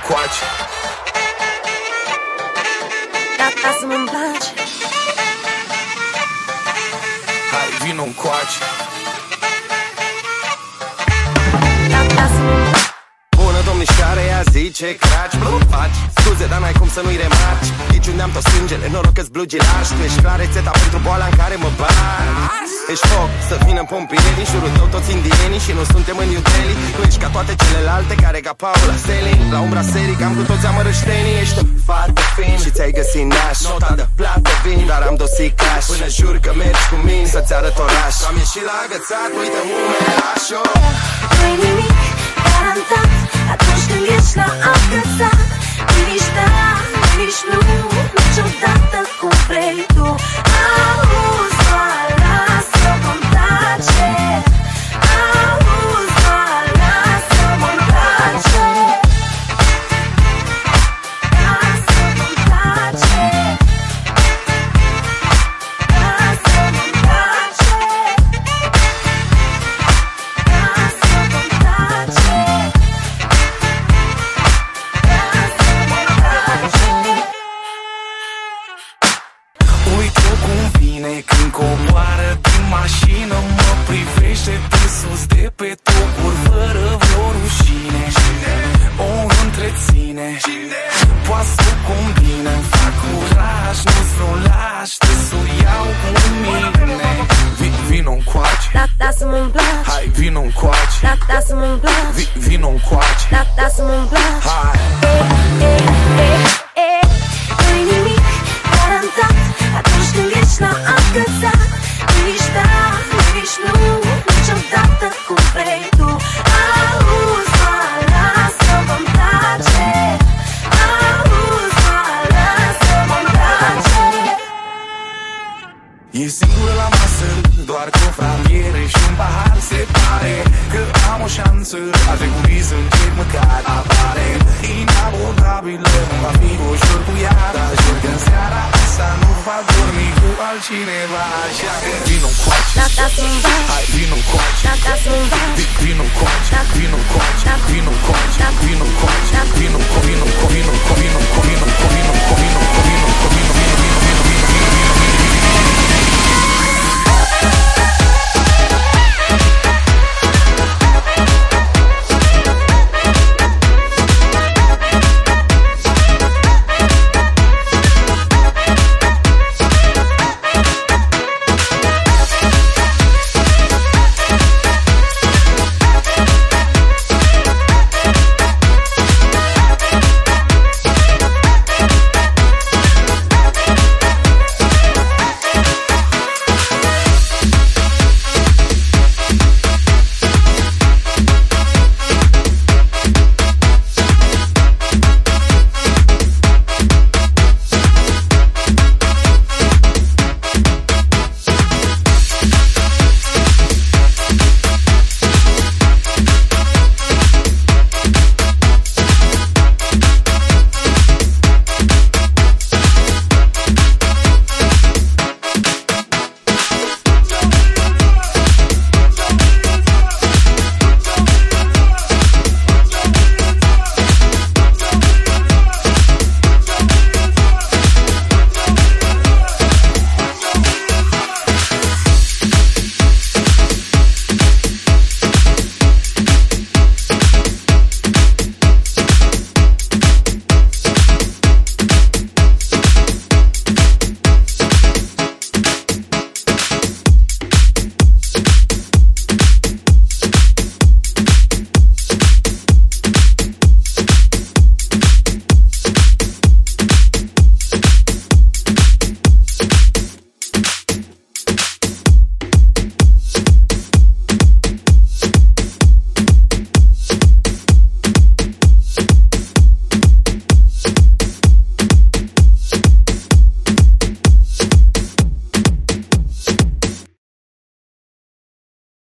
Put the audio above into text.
încoace. Gata să mă-mi place. Hai, vino încoace. Gata să mă-mi place. Bună domnișoare, ea zice craci, blu, faci scuze, dar n-ai cum să nu-i remarci. Aici unde am tot sângele, noroc că-s blugilar. Și tu ești clar rețeta pentru boala în care mă bagi. Ești foc, să vină pompireni, în jurul tău toți indienii. Și nu suntem în New Delhi. Nu ești ca toate celelalte care ca Paula Selling. La umbra serii, cam cu toți amărăștenii. Ești o fată fin și ți-ai găsit naș. Nota de plată vin, dar am dosit cash. Până jur că mergi cu mine să-ți arăt oraș. Am ieșit la agățat, uite umeraș-o. Nu-i nimic garantat atunci când ești la agățat. Nici da, nici nu, niciodată cum vrei tu. Auzi, doar lasă-mă-mi place. Auzi, doar lasă-mă-mi place. Lasă-mă-mi place. Lasă-mă-mi place. Lasă-mă-mi place. Uite cum vine când coboară din mașină. Mă privește de sus de pe tocuri fără vreo rușine. O întreține, poate să combine. Fac curaj, nu-ți vreo laș, te să o iau cu mine. Vino încoace. Gata să mă-mi place. Hai, vino încoace. Gata să mă-mi place. Vino încoace. Gata să mă-mi place. Hai. Nu-i nimic garantat atunci când ești la agățat. Nici da, nici nu, niciodată cum vrei tu. Auzi, doar lasă-mă-mi place. Auzi, doar lasă-mă-mi place. E singură la masă, doar cu o framiere și un pahar. Se pare că am o șansă, ar trebui să încerc măcar. Apare inabordabilă, va fi ușor cu ea. Dar jur că în seara asta nu va dormi cu altcineva. Așa că vino încoace. Gata să mă-mi place. Hai, vino încoace. Gata să mă-mi place. Vino